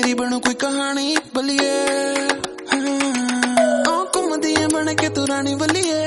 तेरी बनू कोई कहानी बलिए घूमदी बन के तू रानी बलिए